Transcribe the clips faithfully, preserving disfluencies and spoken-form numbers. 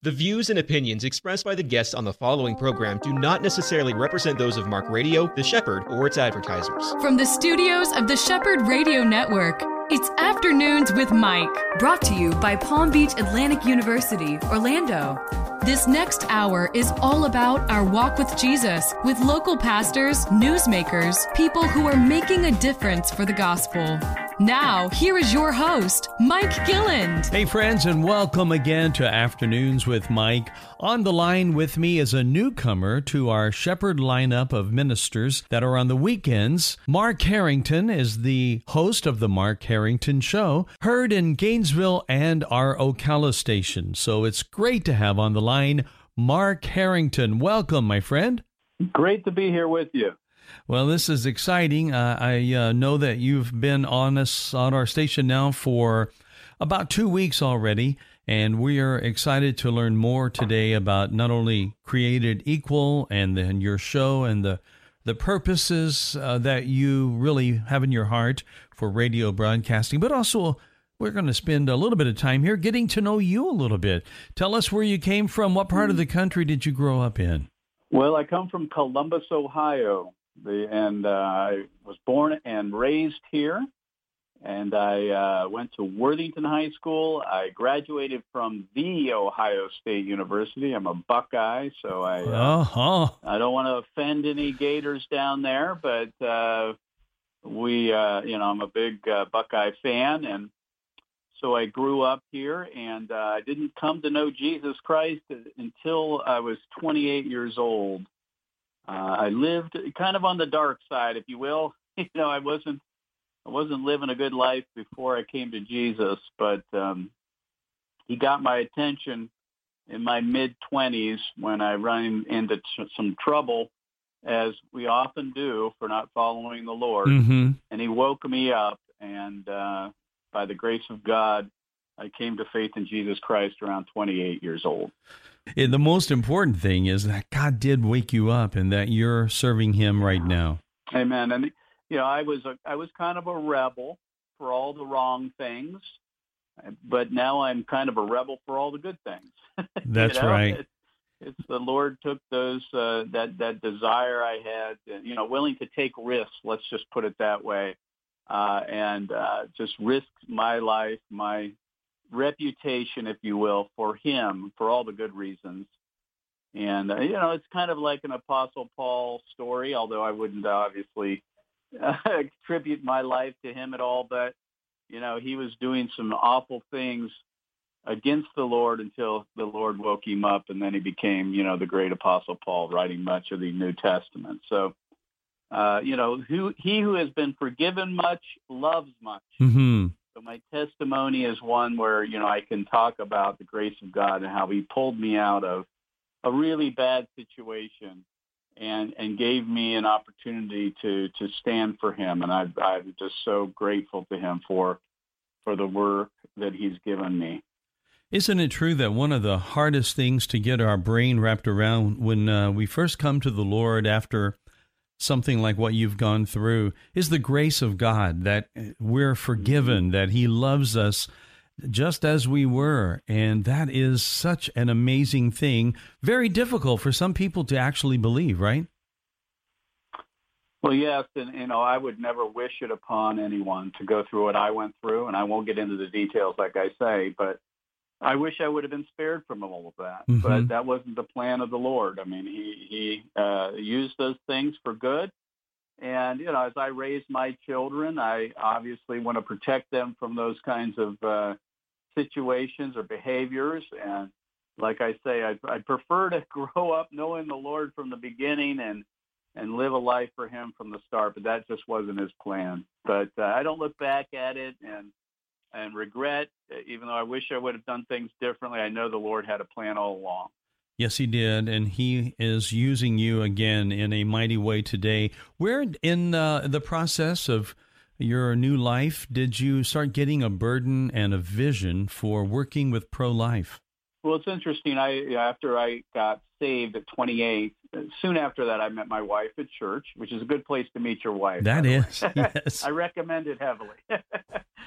The views and opinions expressed by the guests on the following program do not necessarily represent those of Mark Radio, The Shepherd, or its advertisers. From the studios of the Shepherd Radio Network, it's Afternoons with Mike, brought to you by Palm Beach Atlantic University, Orlando. This next hour is all about our walk with Jesus, with local pastors, newsmakers, people who are making a difference for the gospel. Now, here is your host, Mike Gilland. Hey, friends, and welcome again to Afternoons with Mike. On the line with me is a newcomer to our Shepherd lineup of ministers that are on the weekends. Mark Harrington is the host of the Mark Harrington Show, heard in Gainesville and our Ocala station. So it's great to have on the line Mark Harrington. Welcome, my friend. Great to be here with you. Well, this is exciting. Uh, I uh, know that you've been on us on our station now for about two weeks already, and we are excited to learn more today about not only Created Equal and then your show and the the purposes uh, that you really have in your heart for radio broadcasting, but also we're going to spend a little bit of time here getting to know you a little bit. Tell us where you came from. What part of the country did you grow up in? Well, I come from Columbus, Ohio. The, and uh, I was born and raised here, and I uh, went to Worthington High School. I graduated from the Ohio State University. I'm a Buckeye, so I uh, uh-huh. I don't want to offend any Gators down there, but uh, we, uh, you know, I'm a big uh, Buckeye fan, and so I grew up here, and uh, I didn't come to know Jesus Christ until I was twenty-eight years old. Uh, I lived kind of on the dark side, if you will. You know, I wasn't, I wasn't living a good life before I came to Jesus, but um, he got my attention in my mid twenties when I ran into t- some trouble, as we often do for not following the Lord. Mm-hmm. And he woke me up, and uh, by the grace of God, I came to faith in Jesus Christ around twenty-eight years old. And the most important thing is that God did wake you up and that you're serving him right now. Amen. And, you know, I was a, I was kind of a rebel for all the wrong things, but now I'm kind of a rebel for all the good things. That's you know? right. It, it's the Lord took those, uh, that, that desire I had, you know, willing to take risks, let's just put it that way, uh, and uh, just risk my life, my reputation, if you will, for him, for all the good reasons. And, uh, you know, it's kind of like an Apostle Paul story, although I wouldn't obviously uh, attribute my life to him at all. But, you know, he was doing some awful things against the Lord until the Lord woke him up, and then he became, you know, the great Apostle Paul, writing much of the New Testament. So, uh, you know, who, he who has been forgiven much loves much. Mm-hmm. So my testimony is one where, you know, I can talk about the grace of God and how he pulled me out of a really bad situation and and gave me an opportunity to, to stand for him. And I, I'm just so grateful to him for for the work that he's given me. Isn't it true that one of the hardest things to get our brain wrapped around when uh, we first come to the Lord after something like what you've gone through is the grace of God, that we're forgiven, that he loves us just as we were. And that is such an amazing thing. Very difficult for some people to actually believe, right? Well, yes. And, you know, I would never wish it upon anyone to go through what I went through. And I won't get into the details, like I say, but I wish I would have been spared from all of that, mm-hmm. but that wasn't the plan of the Lord. I mean, he, he uh, used those things for good. And, you know, as I raise my children, I obviously want to protect them from those kinds of uh, situations or behaviors. And like I say, I, I prefer to grow up knowing the Lord from the beginning and, and live a life for him from the start, but that just wasn't his plan. But uh, I don't look back at it and and regret, even though I wish I would have done things differently. I know the Lord had a plan all along. Yes, he did, and he is using you again in a mighty way today. Where in uh, the process of your new life did you start getting a burden and a vision for working with pro-life? Well, it's interesting. I after I got saved at twenty-eight, soon after that, I met my wife at church, which is a good place to meet your wife. That is, yes. I recommend it heavily.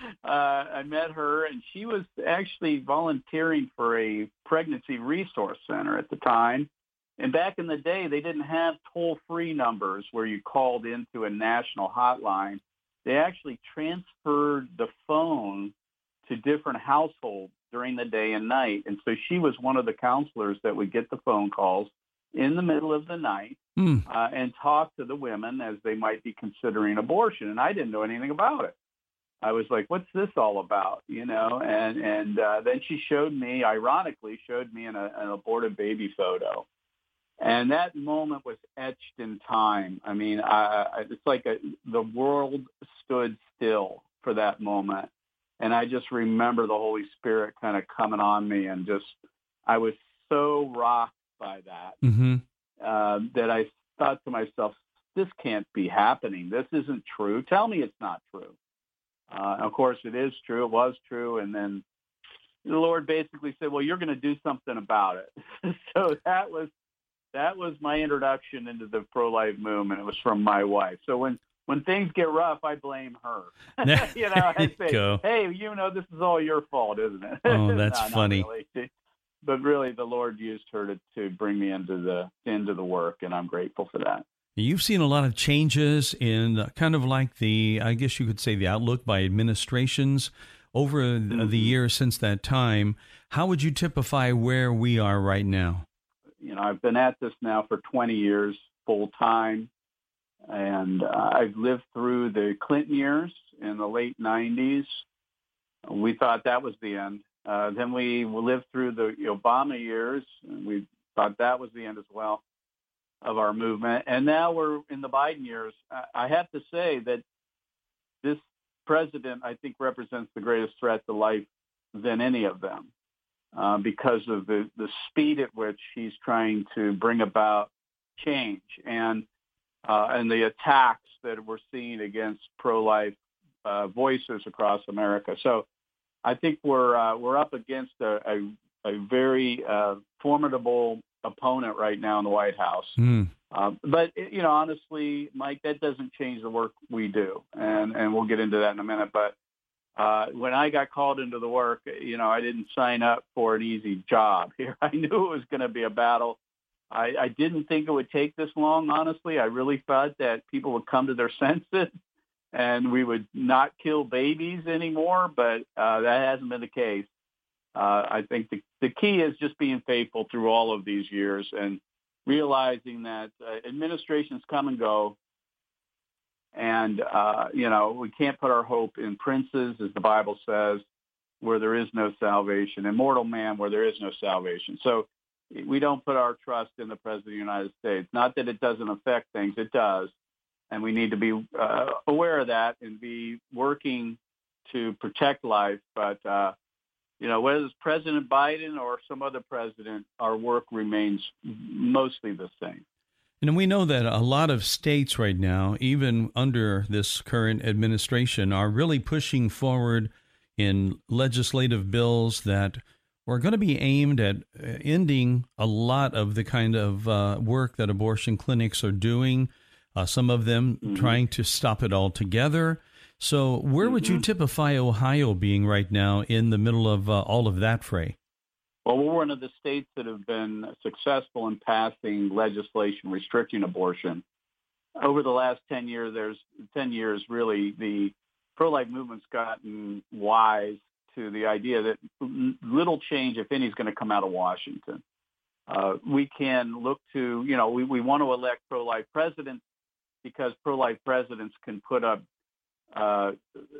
uh, I met her, and she was actually volunteering for a pregnancy resource center at the time. And back in the day, they didn't have toll-free numbers where you called into a national hotline. They actually transferred the phone to different households during the day and night. And so she was one of the counselors that would get the phone calls in the middle of the night mm. uh, and talk to the women as they might be considering abortion. And I didn't know anything about it. I was like, what's this all about? You know, and, and uh, then she showed me, ironically, showed me an, an aborted baby photo. And that moment was etched in time. I mean, I, it's like a, the world stood still for that moment. And I just remember the Holy Spirit kind of coming on me, and just, I was so rocked by that, mm-hmm. uh, that I thought to myself, this can't be happening. This isn't true. Tell me it's not true. Uh, of course, it is true. It was true. And then the Lord basically said, well, you're going to do something about it. So that was, that was my introduction into the pro-life movement. It was from my wife. So when, when things get rough, I blame her. you know, I say, go. hey, you know, this is all your fault, isn't it? Oh, that's no, funny. Really. But really, the Lord used her to, to bring me into the into the work, and I'm grateful for that. You've seen a lot of changes in kind of like the, I guess you could say, the outlook by administrations over mm-hmm. the years since that time. How would you typify where we are right now? You know, I've been at this now for twenty years full time, and uh, I've lived through the Clinton years in the late nineties. We thought that was the end. Uh, then we lived through the Obama years, and we thought that was the end as well of our movement. And now we're in the Biden years. I have to say that this president, I think, represents the greatest threat to life than any of them, uh, because of the, the speed at which he's trying to bring about change and uh, and the attacks that we're seeing against pro-life uh, voices across America. So I think we're uh, we're up against a, a, a very uh, formidable opponent right now in the White House. Mm. Uh, but, you know, honestly, Mike, that doesn't change the work we do. And, and we'll get into that in a minute. But uh, when I got called into the work, you know, I didn't sign up for an easy job here. I knew it was going to be a battle. I, I didn't think it would take this long, honestly. I really thought that people would come to their senses and we would not kill babies anymore, but uh, that hasn't been the case. Uh, I think the, the key is just being faithful through all of these years and realizing that uh, administrations come and go. And, uh, you know, we can't put our hope in princes, as the Bible says, where there is no salvation, and mortal man where there is no salvation. So we don't put our trust in the President of the United States. Not that it doesn't affect things, it does. And we need to be uh, aware of that and be working to protect life. But, uh, you know, whether it's President Biden or some other president, our work remains mostly the same. And we know that a lot of states right now, even under this current administration, are really pushing forward in legislative bills that are going to be aimed at ending a lot of the kind of uh, work that abortion clinics are doing. Uh, some of them mm-hmm. trying to stop it altogether. So where mm-hmm. would you typify Ohio being right now in the middle of uh, all of that fray? Well, we're one of the states that have been successful in passing legislation restricting abortion. Over the last ten years, there's ten years, really, the pro-life movement's gotten wise to the idea that little change, if any, is going to come out of Washington. Uh, we can look to, you know, we, we want to elect pro-life presidents because pro-life presidents can put up uh,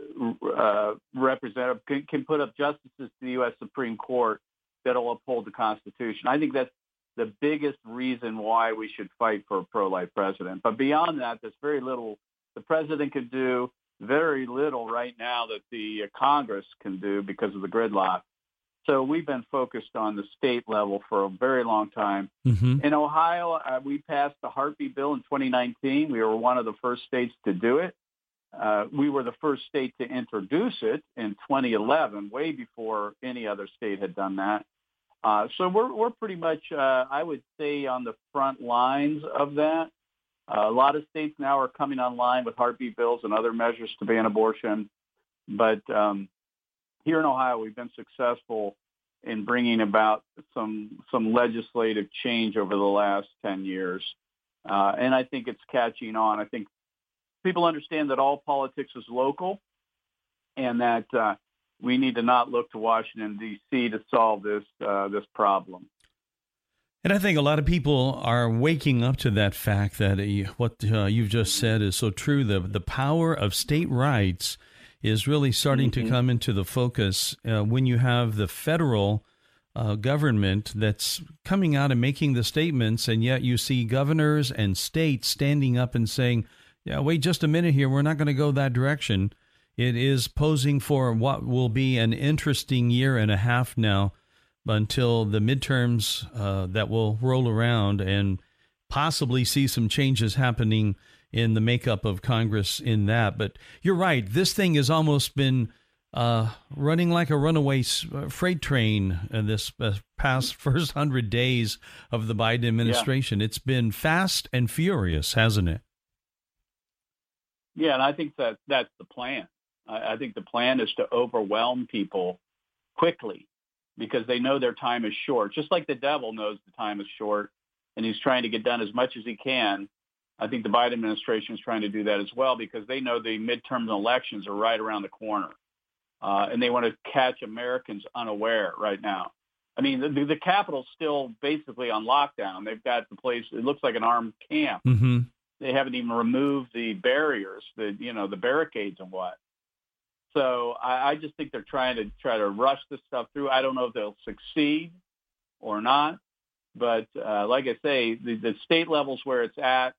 uh, representative can, can put up justices to the U S Supreme Court that'll uphold the Constitution. I think that's the biggest reason why we should fight for a pro-life president. But beyond that, there's very little the president can do, very little right now that the Congress can do because of the gridlock. So we've been focused on the state level for a very long time. Mm-hmm. In Ohio, uh, we passed the Heartbeat Bill in twenty nineteen. We were one of the first states to do it. Uh, we were the first state to introduce it in twenty eleven, way before any other state had done that. Uh, so we're we're pretty much, uh, I would say, on the front lines of that. Uh, a lot of states now are coming online with heartbeat bills and other measures to ban abortion. But um, here in Ohio, we've been successful in bringing about some some legislative change over the last ten years. Uh, and I think it's catching on. I think people understand that all politics is local and that uh, we need to not look to Washington, D C to solve this uh, this problem. And I think a lot of people are waking up to that fact that uh, what uh, you've just said is so true. The, the power of state rights is really starting mm-hmm. to come into the focus uh, when you have the federal uh, government that's coming out and making the statements, and yet you see governors and states standing up and saying, yeah, wait just a minute here, we're not going to go that direction. It is posing for what will be an interesting year and a half now until the midterms uh, that will roll around and possibly see some changes happening in the makeup of Congress in that. But you're right. This thing has almost been uh, running like a runaway freight train in this uh, past first hundred days of the Biden administration. Yeah. It's been fast and furious, hasn't it? Yeah, and I think that that's the plan. I, I think the plan is to overwhelm people quickly because they know their time is short, just like the devil knows the time is short, and he's trying to get done as much as he can. I think the Biden administration is trying to do that as well because they know the midterm elections are right around the corner, uh, and they want to catch Americans unaware right now. I mean, the, the Capitol's still basically on lockdown. They've got the place, it looks like an armed camp. Mm-hmm. They haven't even removed the barriers, the you know, the barricades and what. So I, I just think they're trying to try to rush this stuff through. I don't know if they'll succeed or not, but uh, like I say, the, the state levels where it's at,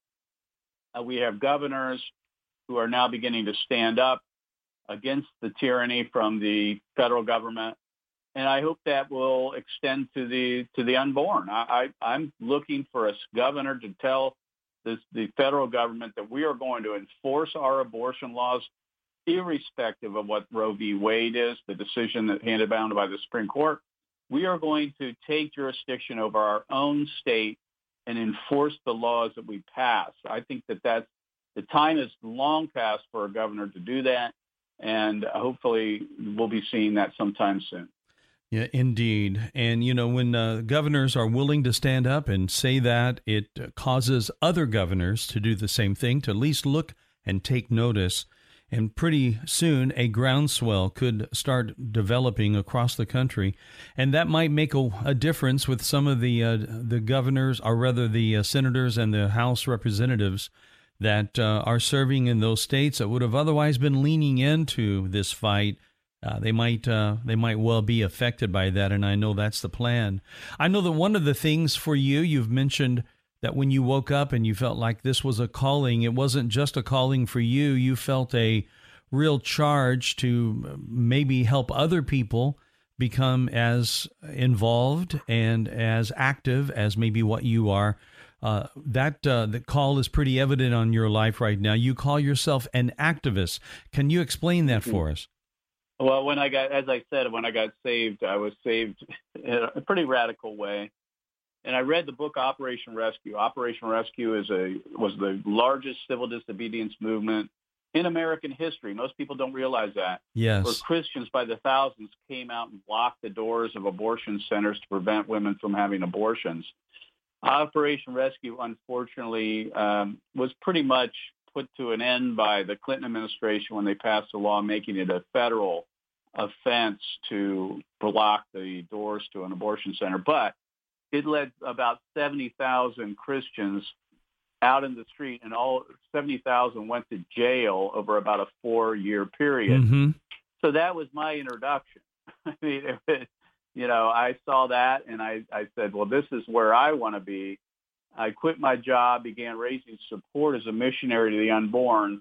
uh, we have governors who are now beginning to stand up against the tyranny from the federal government, and I hope that will extend to the to the unborn. I, I, I'm looking for a governor to tell this, the federal government that we are going to enforce our abortion laws irrespective of what Roe v. Wade is, the decision that handed down by the Supreme Court. We are going to take jurisdiction over our own state and enforce the laws that we pass. I think that that's, the time is long past for a governor to do that, and hopefully we'll be seeing that sometime soon. Yeah, indeed. And, you know, when uh, governors are willing to stand up and say that, it causes other governors to do the same thing, to at least look and take notice. And pretty soon, a groundswell could start developing across the country. And that might make a, a difference with some of the uh, the governors, or rather the uh, senators and the House representatives that uh, are serving in those states that would have otherwise been leaning into this fight. Uh, they might uh, they might well be affected by that, and I know that's the plan. I know that one of the things for you, you've mentioned that when you woke up and you felt like this was a calling, it wasn't just a calling for you. You felt a real charge to maybe help other people become as involved and as active as maybe what you are. Uh, that uh, the call is pretty evident on your life right now. You call yourself an activist. Can you explain that for us? Well, when I got, as I said, when I got saved, I was saved in a pretty radical way. And I read the book Operation Rescue. Operation Rescue is a was the largest civil disobedience movement in American history. Most people don't realize that. Yes. Where Christians by the thousands came out and blocked the doors of abortion centers to prevent women from having abortions. Operation Rescue, unfortunately, um, was pretty much put to an end by the Clinton administration when they passed a law making it a federal offense to block the doors to an abortion center. But it led about seventy thousand Christians out in the street, and all seventy thousand went to jail over about a four-year period. Mm-hmm. So that was my introduction. I mean, it, you know, I saw that, and I, I said, well, this is where I want to be. I quit my job, began raising support as a missionary to the unborn,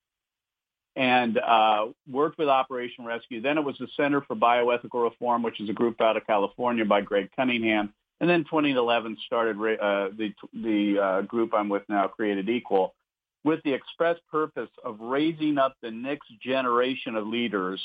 and uh, worked with Operation Rescue. Then it was the Center for Bioethical Reform, which is a group out of California by Greg Cunningham. And then twenty eleven started uh, the the uh, group I'm with now, Created Equal, with the express purpose of raising up the next generation of leaders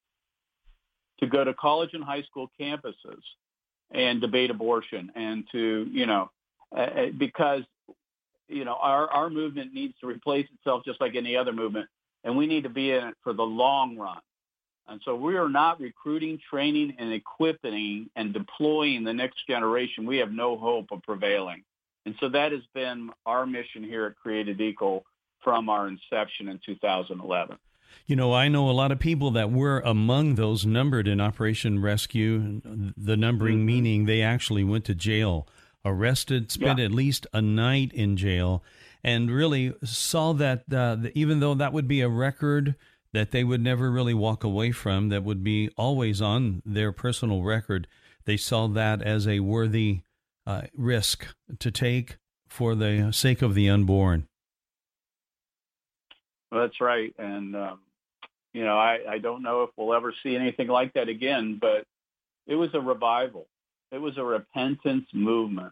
to go to college and high school campuses and debate abortion, and to, you know, uh, because, you know, our, our movement needs to replace itself just like any other movement, and we need to be in it for the long run. And so we are not recruiting, training, and equipping and deploying the next generation. We have no hope of prevailing. And so that has been our mission here at Created Equal from our inception in two thousand eleven. You know, I know a lot of people that were among those numbered in Operation Rescue, the numbering mm-hmm. meaning they actually went to jail, arrested, spent yeah. at least a night in jail, and really saw that uh, even though that would be a record that they would never really walk away from, that would be always on their personal record, they saw that as a worthy uh, risk to take for the sake of the unborn. Well, that's right. And, um, you know, I, I don't know if we'll ever see anything like that again, but it was a revival. It was a repentance movement.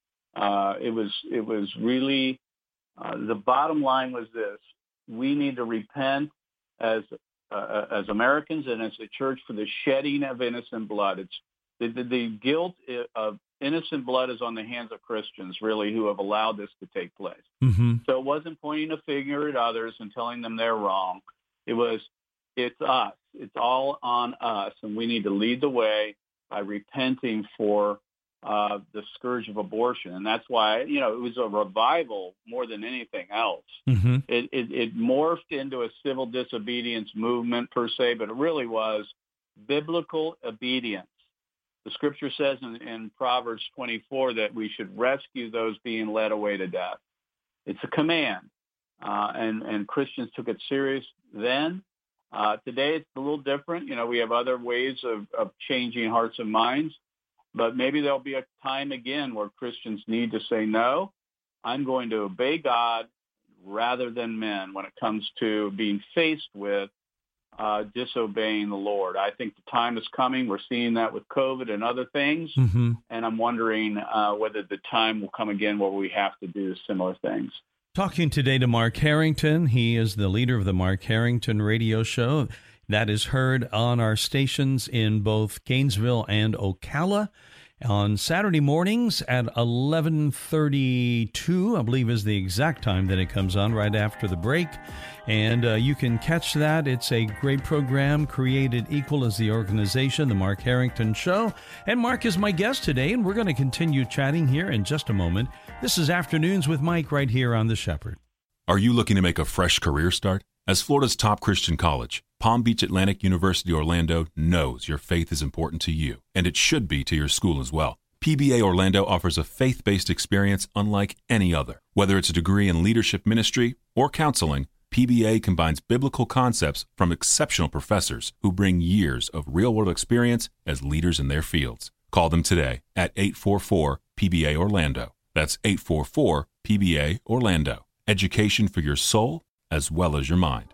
Uh, it was, it was really, uh, the bottom line was this: we need to repent as uh, as Americans and as a church for the shedding of innocent blood. It's the, the, the guilt of innocent blood is on the hands of Christians, really, who have allowed this to take place. Mm-hmm. So it wasn't pointing a finger at others and telling them they're wrong. It was, it's us. It's all on us, and we need to lead the way by repenting for uh, the scourge of abortion. And that's why, you know, it was a revival more than anything else. Mm-hmm. It, it, it morphed into a civil disobedience movement per se, but it really was biblical obedience. The scripture says in, in Proverbs twenty-four that we should rescue those being led away to death. It's a command, uh, and, and Christians took it serious then. Uh, today it's a little different. You know, we have other ways of, of changing hearts and minds, but maybe there'll be a time again where Christians need to say, no, I'm going to obey God rather than men when it comes to being faced with uh, disobeying the Lord. I think the time is coming. We're seeing that with COVID and other things, mm-hmm. and I'm wondering uh, whether the time will come again where we have to do similar things. Talking today to Mark Harrington. He is the leader of the Mark Harrington radio show that is heard on our stations in both Gainesville and Ocala on Saturday mornings at eleven thirty-two, I believe is the exact time that it comes on, right after the break. And uh, you can catch that. It's a great program. Created Equal is the organization, the Mark Harrington Show. And Mark is my guest today, and we're going to continue chatting here in just a moment. This is Afternoons with Mike right here on The Shepherd. Are you looking to make a fresh career start? As Florida's top Christian college, Palm Beach Atlantic University Orlando knows your faith is important to you, and it should be to your school as well. P B A Orlando offers a faith-based experience unlike any other. Whether it's a degree in leadership ministry or counseling, P B A combines biblical concepts from exceptional professors who bring years of real-world experience as leaders in their fields. Call them today at eight four four P B A Orlando. That's eight four four P B A Orlando. Education for your soul as well as your mind.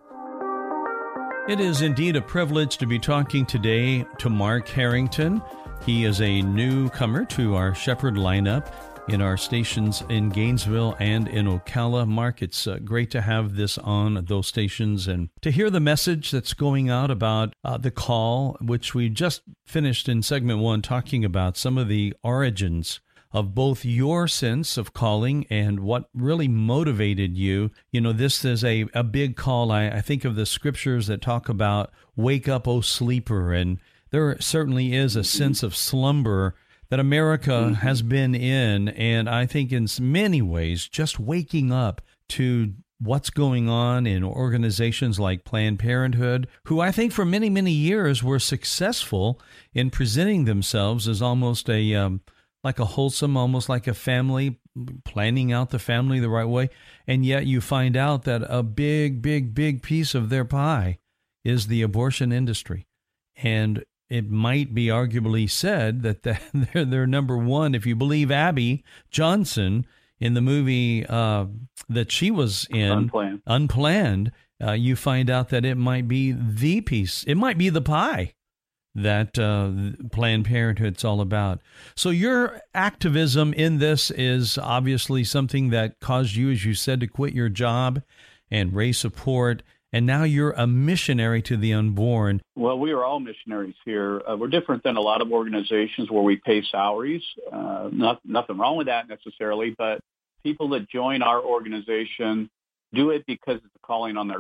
It is indeed a privilege to be talking today to Mark Harrington. He is a newcomer to our Shepherd lineup in our stations in Gainesville and in Ocala. Mark, it's uh, great to have this on those stations and to hear the message that's going out about uh, the call, which we just finished in segment one, talking about some of the origins of both your sense of calling and what really motivated you. You know, this is a, a big call. I, I think of the scriptures that talk about wake up, O sleeper, and there certainly is a sense of slumber that America mm-hmm. has been in, and I think in many ways just waking up to what's going on in organizations like Planned Parenthood, who I think for many, many years were successful in presenting themselves as almost a um, like a wholesome, almost like a family, planning out the family the right way, and yet you find out that a big, big, big piece of their pie is the abortion industry, and it might be arguably said that they're, they're number one. If you believe Abby Johnson in the movie uh, that she was in, Unplanned, Unplanned uh, you find out that it might be the piece, it might be the pie that uh, Planned Parenthood's all about. So your activism in this is obviously something that caused you, as you said, to quit your job and raise support. And now you're a missionary to the unborn. Well, we are all missionaries here. Uh, we're different than a lot of organizations where we pay salaries. Uh, not, nothing wrong with that necessarily, but people that join our organization do it because it's a calling on their life.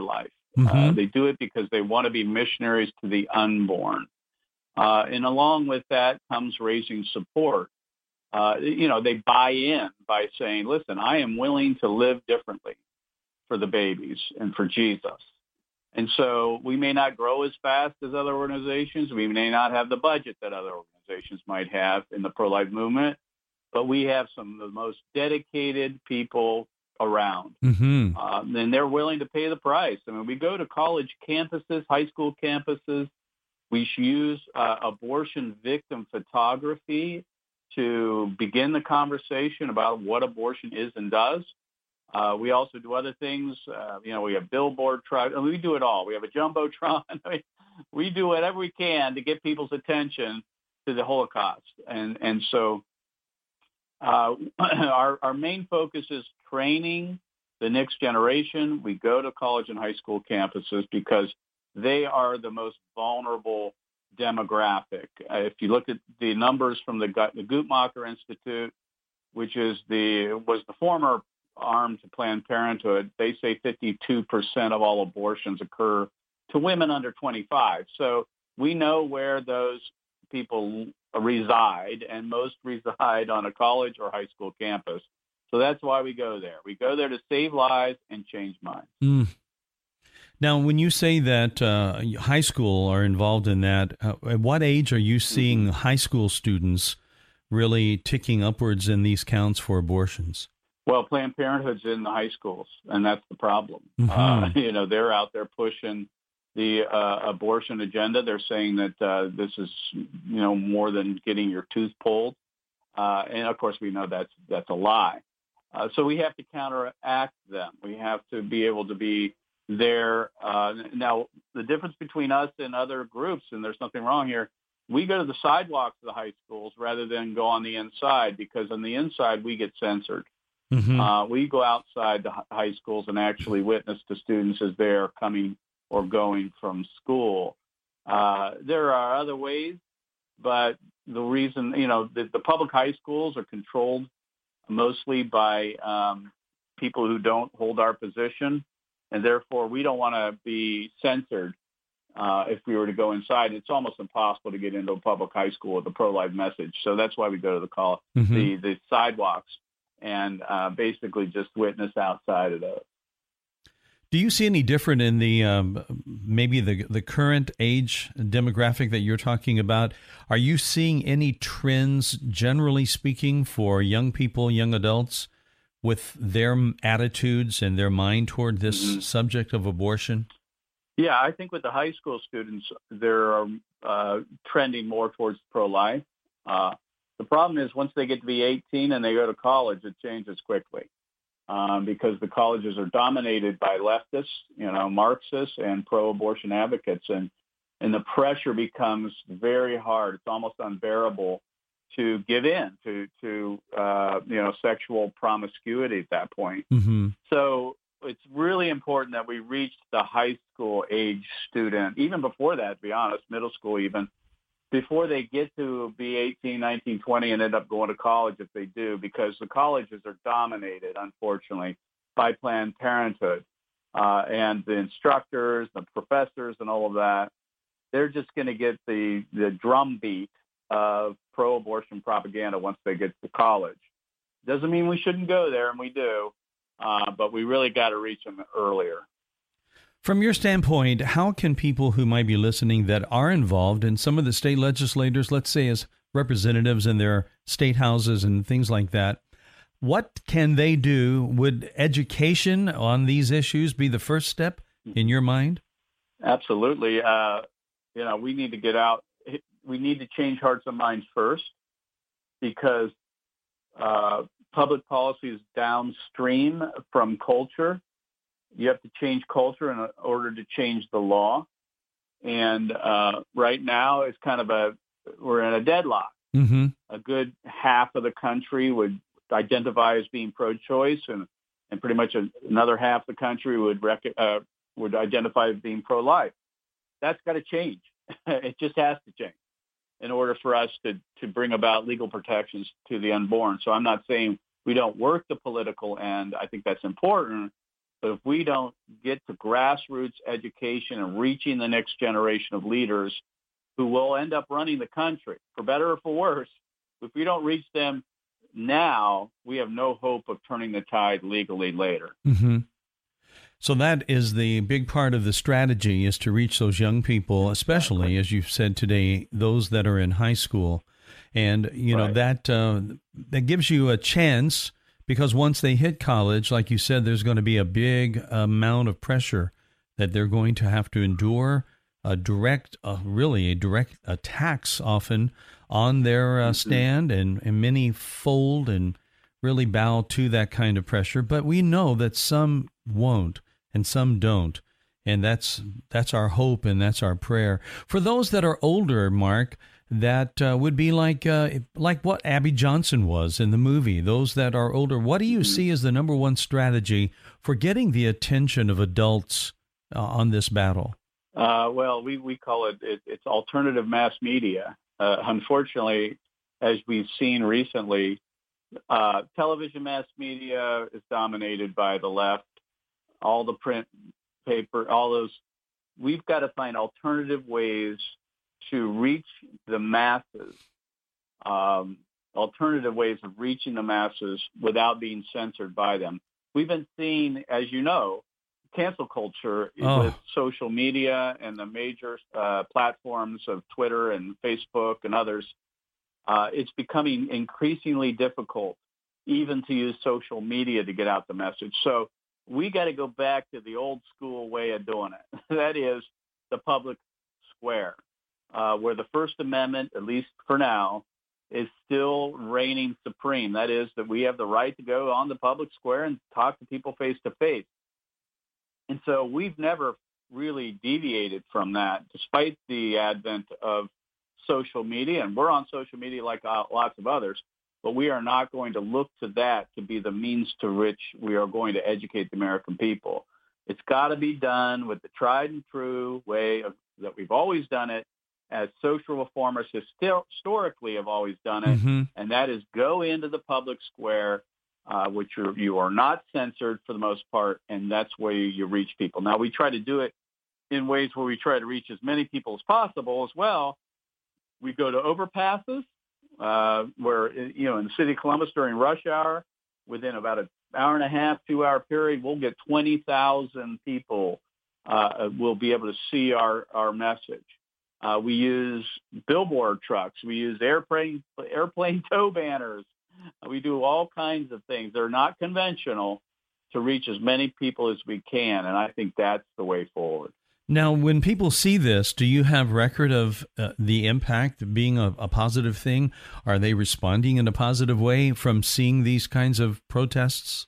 Mm-hmm. Uh, they do it because they want to be missionaries to the unborn. Uh, and along with that comes raising support. Uh, you know, they buy in by saying, listen, I am willing to live differently for the babies and for Jesus. And so we may not grow as fast as other organizations. We may not have the budget that other organizations might have in the pro-life movement, but we have some of the most dedicated people around. Mm-hmm. Um, and they're willing to pay the price. I mean, we go to college campuses, high school campuses. We use uh, abortion victim photography to begin the conversation about what abortion is and does. Uh, we also do other things. Uh, you know, we have billboard trucks. I mean, we do it all. We have a jumbotron. I mean, we do whatever we can to get people's attention to the Holocaust. And and so uh, our our main focus is training the next generation. We go to college and high school campuses because they are the most vulnerable demographic. Uh, if you look at the numbers from the, the Guttmacher Institute, which is the was the former arm to Planned Parenthood, they say fifty-two percent of all abortions occur to women under twenty-five. So we know where those people reside, and most reside on a college or high school campus. So that's why we go there. We go there to save lives and change minds. Mm. Now, when you say that uh, high school are involved in that, uh, at what age are you seeing mm-hmm. high school students really ticking upwards in these counts for abortions? Well, Planned Parenthood's in the high schools, and that's the problem. Mm-hmm. Uh, you know, they're out there pushing the uh, abortion agenda. They're saying that uh, this is, you know, more than getting your tooth pulled. Uh, and, of course, we know that's that's a lie. Uh, so we have to counteract them. We have to be able to be there. Uh, now, the difference between us and other groups, and there's nothing wrong here, we go to the sidewalks of the high schools rather than go on the inside, because on the inside we get censored. Mm-hmm. Uh, we go outside the high schools and actually witness to students as they're coming or going from school. Uh, there are other ways, but the reason, you know, the, the public high schools are controlled mostly by um, people who don't hold our position, and therefore we don't want to be censored uh, if we were to go inside. It's almost impossible to get into a public high school with a pro-life message. So that's why we go to the call, mm-hmm. the, the sidewalks and uh, basically just witness outside of those. Do you see any different in the um, maybe the the current age demographic that you're talking about? Are you seeing any trends, generally speaking, for young people, young adults, with their attitudes and their mind toward this mm-hmm. subject of abortion? Yeah, I think with the high school students, they're uh, trending more towards pro-life. Uh, the problem is once they get to be eighteen and they go to college, it changes quickly. Um, because the colleges are dominated by leftists, you know, Marxists and pro-abortion advocates, and and the pressure becomes very hard. It's almost unbearable to give in to to uh, you know sexual promiscuity at that point. Mm-hmm. So it's really important that we reach the high school age student, even before that, to be honest, middle school even, before they get to be eighteen, nineteen, twenty and end up going to college if they do, because the colleges are dominated, unfortunately, by Planned Parenthood. Uh, and the instructors, the professors, and all of that, they're just going to get the, the drumbeat of pro-abortion propaganda once they get to college. Doesn't mean we shouldn't go there, and we do, uh, but we really got to reach them earlier. From your standpoint, how can people who might be listening that are involved in some of the state legislators, let's say as representatives in their state houses and things like that, what can they do? Would education on these issues be the first step in your mind? Absolutely. Uh, you know, we need to get out. We need to change hearts and minds first, because uh, public policy is downstream from culture. You have to change culture in order to change the law. And uh, right now it's kind of a, we're in a deadlock. Mm-hmm. A good half of the country would identify as being pro-choice, and, and pretty much a, another half of the country would rec- uh, would identify as being pro-life. That's got to change. It just has to change in order for us to, to bring about legal protections to the unborn. So I'm not saying we don't work the political end. I think that's important. But if we don't get to grassroots education and reaching the next generation of leaders who will end up running the country, for better or for worse, if we don't reach them now, we have no hope of turning the tide legally later. Mm-hmm. So that is the big part of the strategy, is to reach those young people, especially, as you've said today, those that are in high school. And, you know, Right. that uh, that gives you a chance, because once they hit college, like you said, there's going to be a big amount of pressure that they're going to have to endure, a direct, uh, really a direct attacks often on their uh, stand, and, and many fold and really bow to that kind of pressure. But we know that some won't and some don't. And that's that's our hope, and that's our prayer. For those that are older, Mark, that uh, would be like uh, like what Abby Johnson was in the movie. Those that are older, what do you see as the number one strategy for getting the attention of adults uh, on this battle? Uh, well, we, we call it, it it's alternative mass media. Uh, unfortunately, as we've seen recently, uh, television mass media is dominated by the left. All the print paper, all those. We've got to find alternative ways to reach the masses, um, alternative ways of reaching the masses without being censored by them. We've been seeing, as you know, cancel culture Oh. with social media and the major uh, platforms of Twitter and Facebook and others. Uh, it's becoming increasingly difficult even to use social media to get out the message. So we got to go back to the old school way of doing it. That is the public square, uh, where the First Amendment, at least for now, is still reigning supreme. That is that we have the right to go on the public square and talk to people face to face. And so we've never really deviated from that, despite the advent of social media. And we're on social media like uh, lots of others, but we are not going to look to that to be the means to which we are going to educate the American people. It's got to be done with the tried and true way of, that we've always done it, as social reformers histor- historically have always done it, Mm-hmm. and that is go into the public square, uh, which are, you are not censored for the most part, and that's where you reach people. Now, we try to do it in ways where we try to reach as many people as possible as well. We go to overpasses, uh, where, you know, in the city of Columbus during rush hour, within about an hour and a half, two-hour period, we'll get twenty thousand people uh, will be able to see our, our message. Uh, we use billboard trucks. We use airplane airplane tow banners. We do all kinds of things. They're not conventional to reach as many people as we can, and I think that's the way forward. Now, when people see this, do you have record of uh, the impact being a, a positive thing? Are they responding in a positive way from seeing these kinds of protests?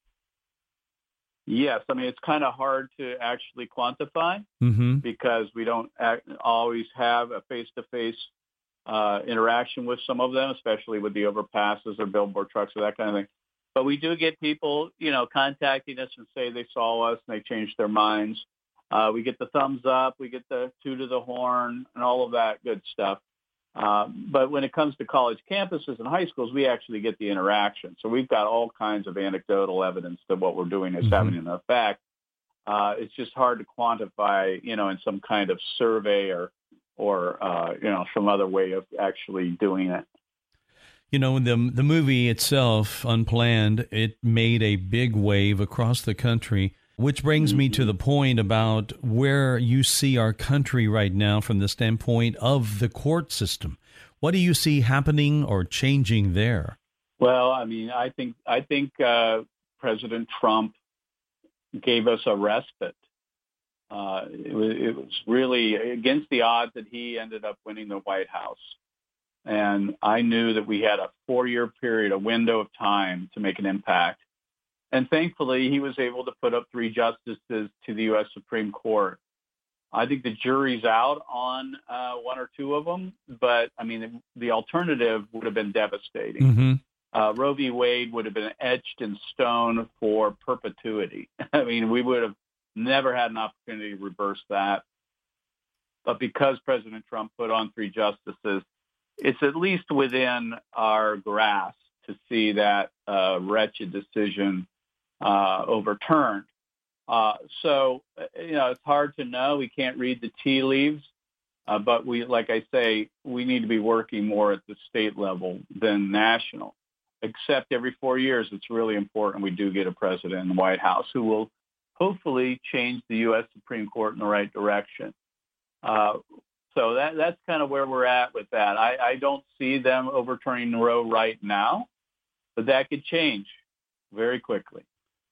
Yes, I mean, it's kind of hard to actually quantify Mm-hmm. because we don't act, always have a face-to-face uh, interaction with some of them, especially with the overpasses or billboard trucks or that kind of thing. But we do get people, you know, contacting us and say they saw us and they changed their minds. Uh, we get the thumbs up, we get the toot of the horn, and all of that good stuff. Uh, but when it comes to college campuses and high schools, we actually get the interaction. So we've got all kinds of anecdotal evidence that what we're doing is Mm-hmm. having an effect. Uh, it's just hard to quantify, you know, in some kind of survey or, or uh, you know, some other way of actually doing it. You know, the the movie itself, Unplanned, it made a big wave across the country, which brings me to the point about where you see our country right now from the standpoint of the court system. What do you see happening or changing there? Well, I mean, I think I think uh, President Trump gave us a respite. Uh, it, was, it was really against the odds that he ended up winning the White House. And I knew that we had a four-year period, a window of time to make an impact. And thankfully, he was able to put up three justices to the U S Supreme Court. I think the jury's out on uh, one or two of them, but, I mean, the alternative would have been devastating. Mm-hmm. Uh, Roe v. Wade would have been etched in stone for perpetuity. I mean, we would have never had an opportunity to reverse that. But because President Trump put on three justices, it's at least within our grasp to see that uh, wretched decision uh, overturned. Uh, so, you know, it's hard to know. We can't read the tea leaves. Uh, but we, like I say, we need to be working more at the state level than national. Except every four years, it's really important we do get a president in the White House who will hopefully change the U S Supreme Court in the right direction. Uh, so that that's kind of where we're at with that. I, I don't see them overturning Roe right now, but that could change very quickly.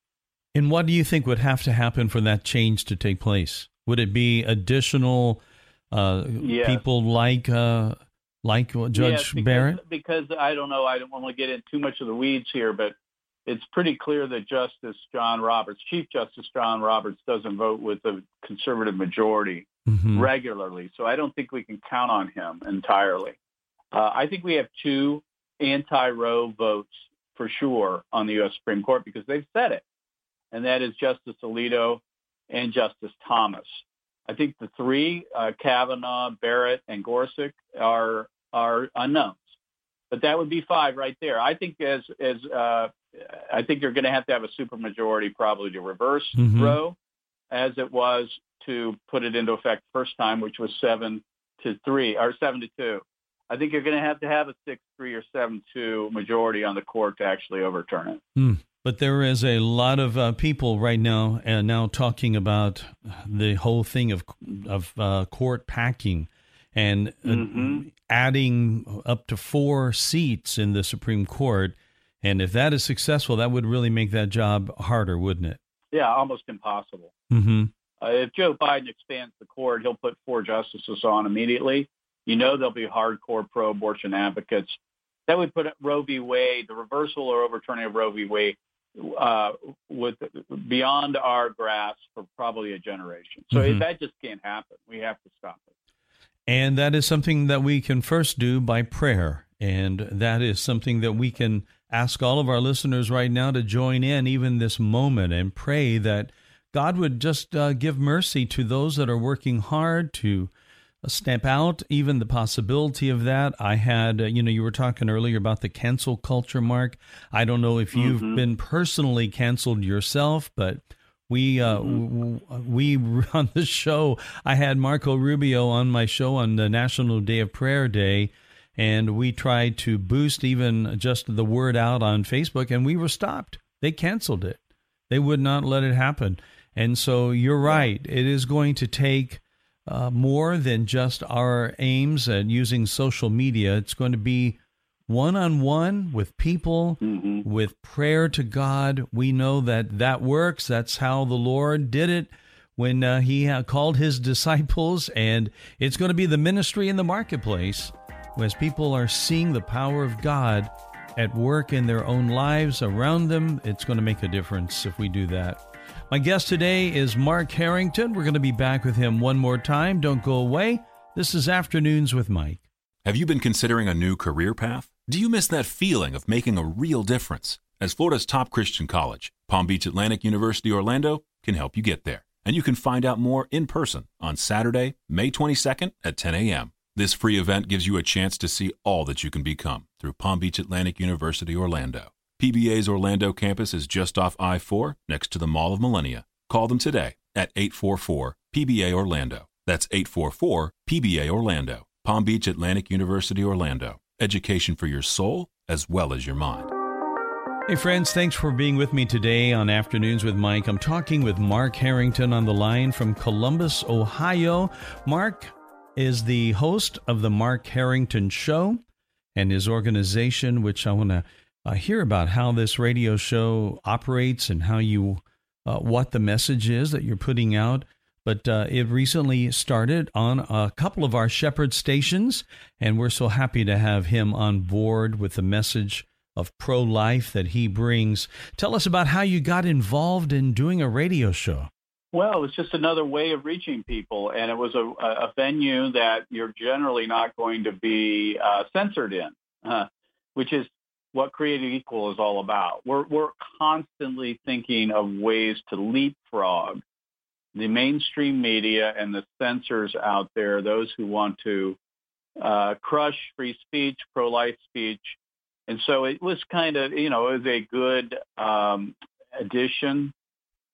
And what do you think would have to happen for that change to take place? Would it be additional uh, yes. people like uh, like Judge yes, because, Barrett? Because I don't know, I don't want to get into too much of the weeds here, but it's pretty clear that Justice John Roberts, Chief Justice John Roberts, doesn't vote with a conservative majority mm-hmm. regularly. So I don't think we can count on him entirely. Uh, I think we have two anti-Roe votes for sure on the U S Supreme Court because they've said it, and that is Justice Alito and Justice Thomas. I think the three, uh, Kavanaugh, Barrett, and Gorsuch, are are unknowns. But that would be five right there. I think as as uh, I think you're going to have to have a supermajority probably to reverse mm-hmm. Roe, as it was to put it into effect first time, which was seven to three or seven to two. I think you're going to have to have a six three or seven two majority on the court to actually overturn it. Mm. But there is a lot of uh, people right now and uh, now talking about the whole thing of of uh, court packing and uh, mm-hmm. adding up to four seats in the Supreme Court. And if that is successful, that would really make that job harder, wouldn't it? Yeah, almost impossible. Mm-hmm. Uh, if Joe Biden expands the court, he'll put four justices on immediately. You know there'll be hardcore pro-abortion advocates. That would put Roe v. Wade, the reversal or overturning of Roe v. Wade, uh, with beyond our grasp for probably a generation. So mm-hmm. that just can't happen. We have to stop it. And that is something that we can first do by prayer. And that is something that we can ask all of our listeners right now to join in even this moment and pray that God would just uh, give mercy to those that are working hard to stamp out even the possibility of that. I had, uh, you know, you were talking earlier about the cancel culture, Mark. I don't know if you've mm-hmm. been personally canceled yourself, but we, uh, mm-hmm. w- we on the show, I had Marco Rubio on my show on the National Day of Prayer Day, and we tried to boost even just the word out on Facebook, and we were stopped. They canceled it. They would not let it happen. And so you're right. It is going to take Uh, more than just our aims at using social media. It's going to be one-on-one with people, mm-hmm. with prayer to God. We know that that works. That's how the Lord did it when uh, he uh, called his disciples, and it's going to be the ministry in the marketplace as people are seeing the power of God at work in their own lives around them. It's going to make a difference if we do that. My guest today is Mark Harrington. We're going to be back with him one more time. Don't go away. This is Afternoons with Mike. Have you been considering a new career path? Do you miss that feeling of making a real difference? As Florida's top Christian college, Palm Beach Atlantic University Orlando can help you get there. And you can find out more in person on Saturday, May twenty-second at ten a.m. This free event gives you a chance to see all that you can become through Palm Beach Atlantic University Orlando. P B A's Orlando campus is just off I four next to the Mall of Millennia. Call them today at eight four four P B A Orlando. That's eight four four P B A Orlando. Palm Beach Atlantic University Orlando. Education for your soul as well as your mind. Hey friends, thanks for being with me today on Afternoons with Mike. I'm talking with Mark Harrington on the line from Columbus, Ohio. Mark is the host of the Mark Harrington Show and his organization, which I want to Uh, hear about how this radio show operates and how you, uh, what the message is that you're putting out. But uh, it recently started on a couple of our Shepherd stations, and we're so happy to have him on board with the message of pro-life that he brings. Tell us about how you got involved in doing a radio show. Well, it was just another way of reaching people, and it was a, a venue that you're generally not going to be uh, censored in, uh, which is what Created Equal is all about. We're we're constantly thinking of ways to leapfrog the mainstream media and the censors out there, those who want to uh, crush free speech, pro-life speech. And so it was kind of, you know, it was a good um, addition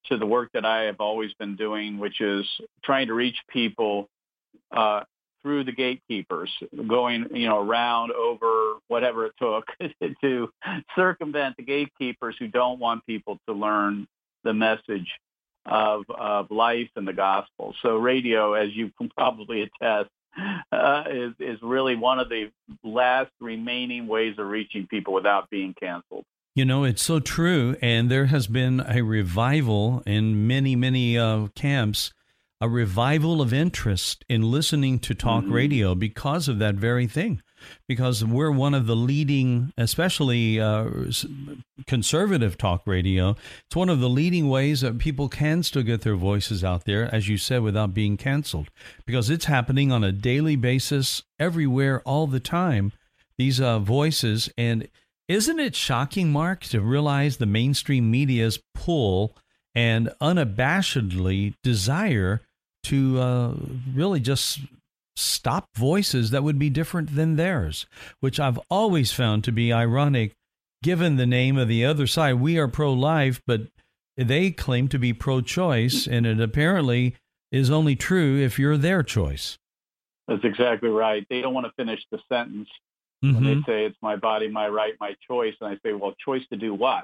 to the work that I have always been doing, which is trying to reach people uh, through the gatekeepers, going, you know, around over whatever it took to circumvent the gatekeepers who don't want people to learn the message of, of life and the gospel. So radio, as you can probably attest, uh, is, is really one of the last remaining ways of reaching people without being canceled. You know, it's so true. And there has been a revival in many, many uh, camps, a revival of interest in listening to talk mm-hmm. radio because of that very thing. Because we're one of the leading, especially uh, conservative talk radio, it's one of the leading ways that people can still get their voices out there, as you said, without being canceled. Because it's happening on a daily basis, everywhere, all the time, these uh, voices. And isn't it shocking, Mark, to realize the mainstream media's pull and unabashedly desire to uh, really just stop voices that would be different than theirs, which I've always found to be ironic, given the name of the other side. We are pro-life, but they claim to be pro-choice, and it apparently is only true if you're their choice. That's exactly right. They don't want to finish the sentence mm-hmm. when they say it's my body, my right, my choice. And I say, well, choice to do what?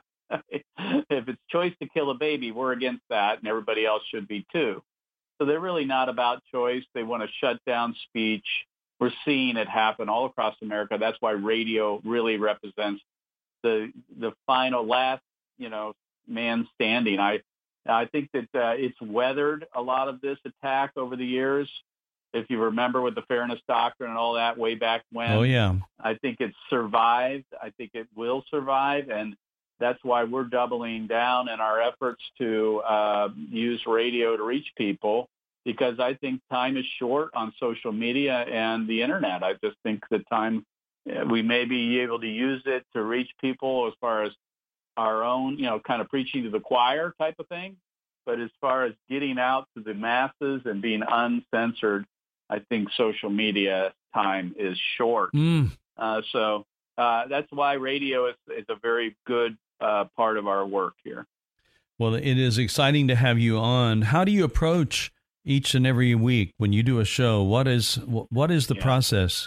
If it's choice to kill a baby, we're against that, and everybody else should be too. So they're really not about choice. They want to shut down speech. We're seeing it happen all across America. That's why radio really represents the the final last, you know, man standing. I I think that uh, it's weathered a lot of this attack over the years. If you remember with the Fairness Doctrine and all that way back when. Oh, yeah. I think it's survived. I think it will survive. And that's why we're doubling down in our efforts to uh, use radio to reach people, because I think time is short on social media and the internet. I just think the time we may be able to use it to reach people as far as our own, you know, kind of preaching to the choir type of thing. But as far as getting out to the masses and being uncensored, I think social media time is short. Mm. Uh, so uh, that's why radio is, is a very good uh, part of our work here. Well, it is exciting to have you on. How do you approach each and every week when you do a show? What is what is the yeah. process?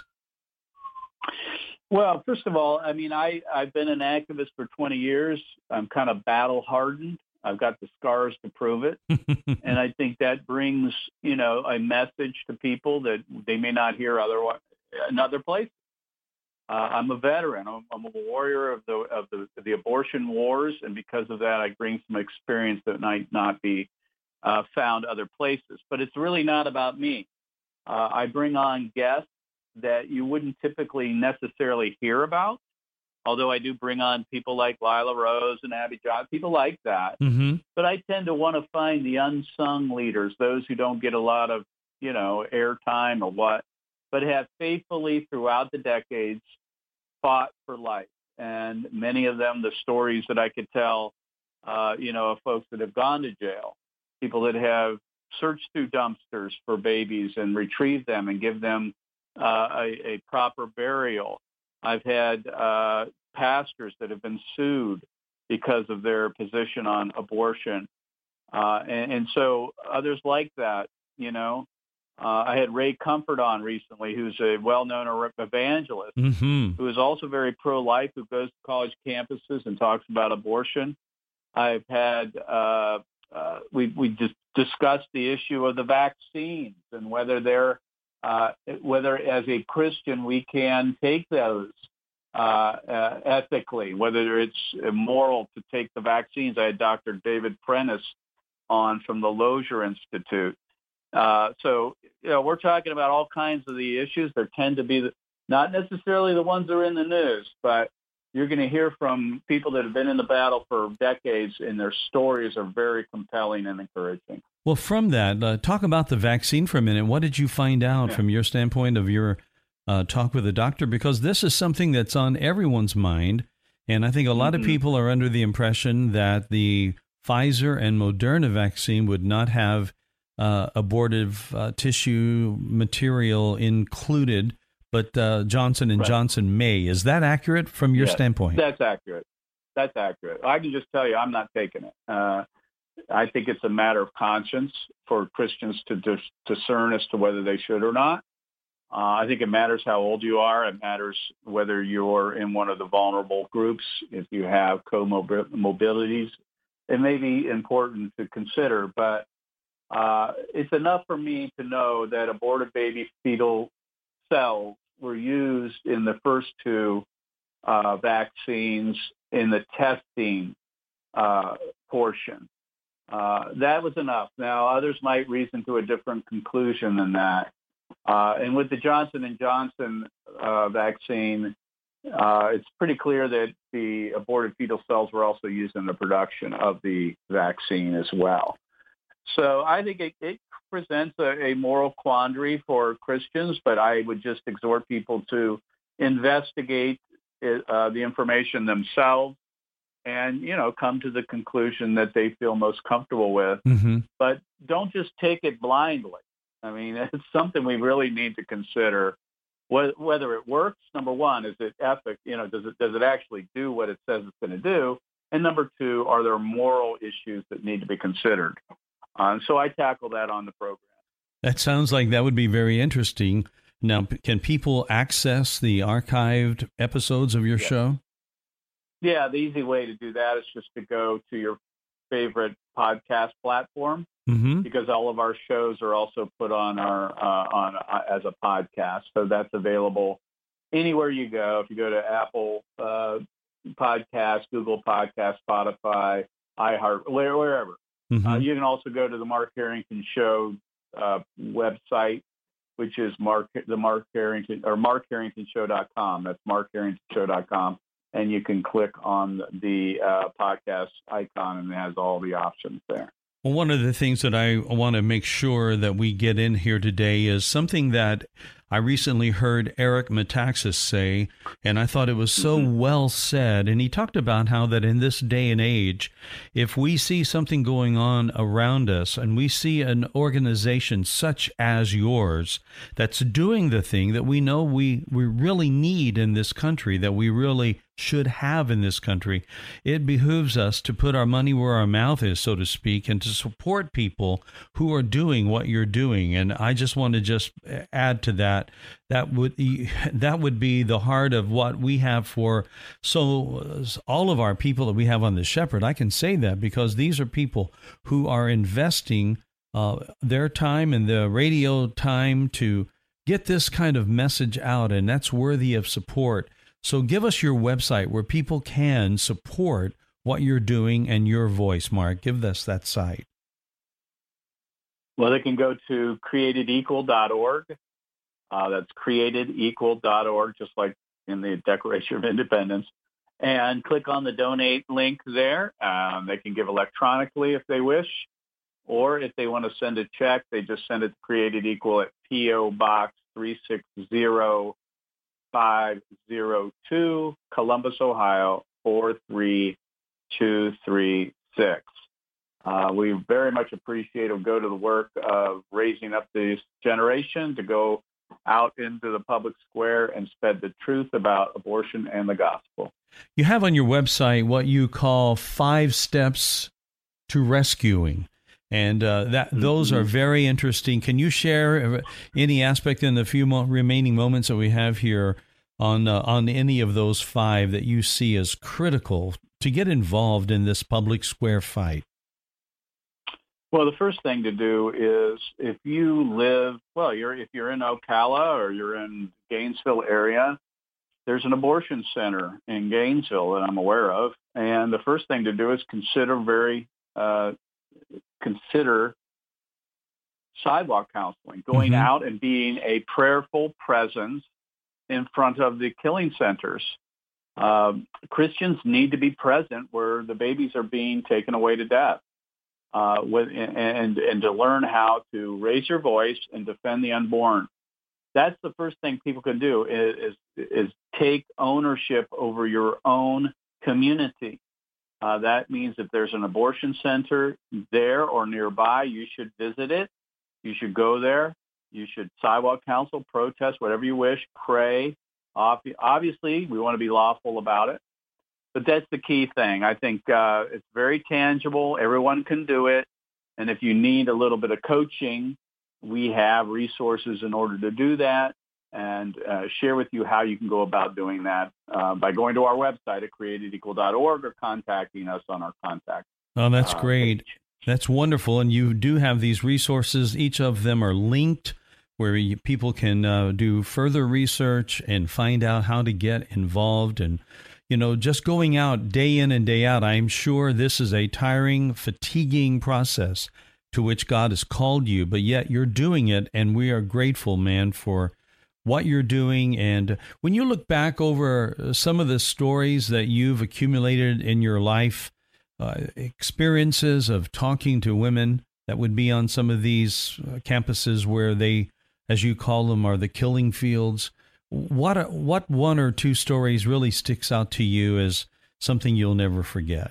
Well, first of all, I mean, I, I've been an activist for twenty years. I'm kind of battle hardened. I've got the scars to prove it. And I think that brings, you know, a message to people that they may not hear otherwise in other places. Uh, I'm a veteran. I'm, I'm a warrior of the of the the abortion wars, and because of that, I bring some experience that might not be uh, found other places. But it's really not about me. Uh, I bring on guests that you wouldn't typically necessarily hear about, although I do bring on people like Lila Rose and Abby John, people like that. Mm-hmm. But I tend to want to find the unsung leaders, those who don't get a lot of, you know, airtime or what, but have faithfully throughout the decades fought for life. And many of them, the stories that I could tell, uh, you know, of folks that have gone to jail, people that have searched through dumpsters for babies and retrieved them and give them uh, a, a proper burial. I've had uh, pastors that have been sued because of their position on abortion. Uh, and, and so others like that, you know. Uh, I had Ray Comfort on recently, who's a well-known evangelist, mm-hmm. who is also very pro-life, who goes to college campuses and talks about abortion. I've had, uh, uh, we, we just discussed the issue of the vaccines and whether they're, uh, whether as a Christian we can take those uh, uh, ethically, whether it's immoral to take the vaccines. I had Doctor David Prentice on from the Lozier Institute. Uh, so, you know, we're talking about all kinds of the issues. There tend to be the, not necessarily the ones that are in the news, but you're going to hear from people that have been in the battle for decades, and their stories are very compelling and encouraging. Well, from that, uh, talk about the vaccine for a minute. What did you find out yeah. from your standpoint of your uh, talk with the doctor? Because this is something that's on everyone's mind, and I think a lot mm-hmm. of people are under the impression that the Pfizer and Moderna vaccine would not have Uh, abortive uh, tissue material included, but uh, Johnson and right. Johnson may. Is that accurate from your yes, standpoint? That's accurate. That's accurate. I can just tell you I'm not taking it. Uh, I think it's a matter of conscience for Christians to dis- discern as to whether they should or not. Uh, I think it matters how old you are. It matters whether you're in one of the vulnerable groups, if you have comorbidities. It may be important to consider, but uh, it's enough for me to know that aborted baby fetal cells were used in the first two uh, vaccines in the testing uh, portion. Uh, that was enough. Now, others might reason to a different conclusion than that. Uh, and with the Johnson and Johnson uh, vaccine, uh, it's pretty clear that the aborted fetal cells were also used in the production of the vaccine as well. So I think it, it presents a, a moral quandary for Christians, but I would just exhort people to investigate it, uh, the information themselves and, you know, come to the conclusion that they feel most comfortable with. Mm-hmm. But don't just take it blindly. I mean, it's something we really need to consider. Whether it works, number one, is it ethic? You know, does it does it actually do what it says it's going to do? And number two, are there moral issues that need to be considered? Uh, so I tackle that on the program. That sounds like that would be very interesting. Now, can people access the archived episodes of your yeah. show? Yeah, the easy way to do that is just to go to your favorite podcast platform, mm-hmm. because all of our shows are also put on our uh, on uh, as a podcast. So that's available anywhere you go. If you go to Apple uh, Podcasts, Google Podcasts, Spotify, iHeart, where, wherever. Mm-hmm. Uh, you can also go to the Mark Harrington Show uh, website, which is Mark the Mark Harrington or mark harrington show dot com. That's mark harrington show dot com. And you can click on the uh, podcast icon, and it has all the options there. Well, one of the things that I want to make sure that we get in here today is something that I recently heard Eric Metaxas say, and I thought it was so mm-hmm. well said. And he talked about how that in this day and age, if we see something going on around us and we see an organization such as yours that's doing the thing that we know we, we really need in this country, that we really should have in this country, it behooves us to put our money where our mouth is, so to speak, and to support people who are doing what you're doing. And I just want to just add to that, that would that would be the heart of what we have for so all of our people that we have on the Shepherd. I can say that because these are people who are investing uh, their time and the radio time to get this kind of message out, and that's worthy of support. So give us your website where people can support what you're doing and your voice, Mark. Give us that site. Well, they can go to created equal dot org. Uh, that's created equal dot org, just like in the Declaration of Independence. And click on the donate link there. Um, they can give electronically if they wish. Or if they want to send a check, they just send it to Created Equal at P O Box three six zero five zero two, Columbus, Ohio, four three two three six. Uh, we very much appreciate it. Go to the work of raising up this generation to go out into the public square and spread the truth about abortion and the gospel. You have on your website what you call five steps to rescuing. And uh, that those are very interesting. Can you share any aspect in the few mo- remaining moments that we have here on uh, on any of those five that you see as critical to get involved in this public square fight? Well, the first thing to do is if you live, well, you're if you're in Ocala or you're in Gainesville area, there's an abortion center in Gainesville that I'm aware of. And the first thing to do is consider very uh, consider sidewalk counseling, going mm-hmm. out and being a prayerful presence in front of the killing centers. Um, Christians need to be present where the babies are being taken away to death, uh, with, and, and to learn how to raise your voice and defend the unborn. That's the first thing people can do is, is, is take ownership over your own community. Uh, that means if there's an abortion center there or nearby, you should visit it. You should go there. You should sidewalk counsel, protest, whatever you wish, pray. Obviously, we want to be lawful about it. but that's the key thing. I think uh, it's very tangible. Everyone can do it. And if you need a little bit of coaching, we have resources in order to do that, and uh, share with you how you can go about doing that uh, by going to our website at created equal dot org or contacting us on our contact. Oh, that's uh, great. page. That's wonderful. And you do have these resources. Each of them are linked where you, people can uh, do further research and find out how to get involved. And, you know, just going out day in and day out, I'm sure this is a tiring, fatiguing process to which God has called you, but yet you're doing it. And we are grateful, man, for what you're doing. And when you look back over some of the stories that you've accumulated in your life, uh, experiences of talking to women that would be on some of these campuses where they, as you call them, are the killing fields, what what one or two stories really sticks out to you as something you'll never forget?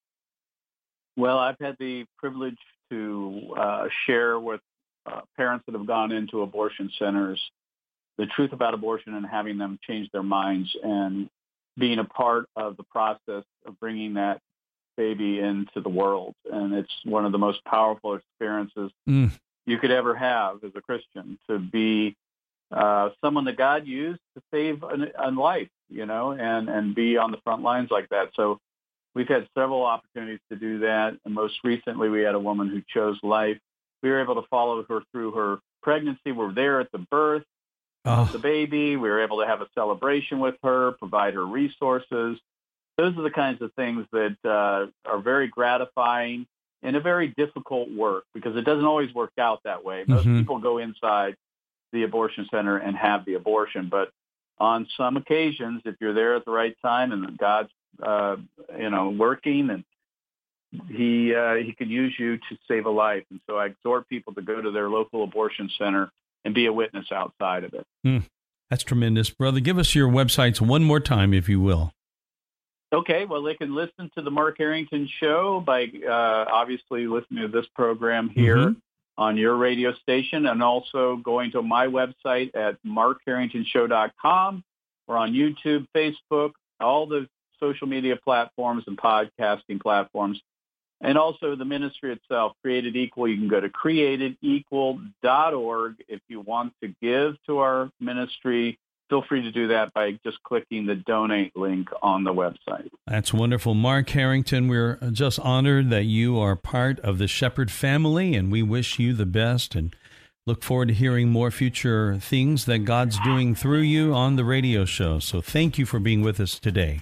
Well, I've had the privilege to uh, share with uh, parents that have gone into abortion centers the truth about abortion and having them change their minds, and being a part of the process of bringing that baby into the world. And it's one of the most powerful experiences mm. you could ever have as a Christian, to be uh, someone that God used to save a life, you know, and, and be on the front lines like that. So we've had several opportunities to do that. And most recently, we had a woman who chose life. We were able to follow her through her pregnancy. We were there at the birth oh. of the baby. We were able to have a celebration with her, provide her resources. Those are the kinds of things that uh, are very gratifying and a very difficult work, because it doesn't always work out that way. Most mm-hmm. people go inside the abortion center and have the abortion. But on some occasions, if you're there at the right time and God's, uh, you know, working, and he uh, he can use you to save a life. And so I exhort people to go to their local abortion center and be a witness outside of it. Mm, that's tremendous. Brother, give us your websites one more time, if you will. Okay, well, they can listen to the Mark Harrington Show by uh, obviously listening to this program here mm-hmm. on your radio station, and also going to my website at mark harrington show dot com, or on YouTube, Facebook, all the social media platforms and podcasting platforms. And also the ministry itself, Created Equal. You can go to created equal dot org if you want to give to our ministry. Feel free to do that by just clicking the donate link on the website. That's wonderful. Mark Harrington, we're just honored that you are part of the Shepherd family, and we wish you the best and look forward to hearing more future things that God's doing through you on the radio show. So thank you for being with us today.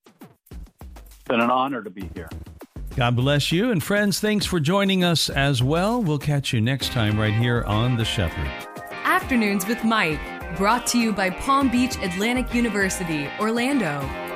It's been an honor to be here. God bless you. And friends, thanks for joining us as well. We'll catch you next time right here on The Shepherd. Afternoons with Mike, brought to you by Palm Beach Atlantic University, Orlando.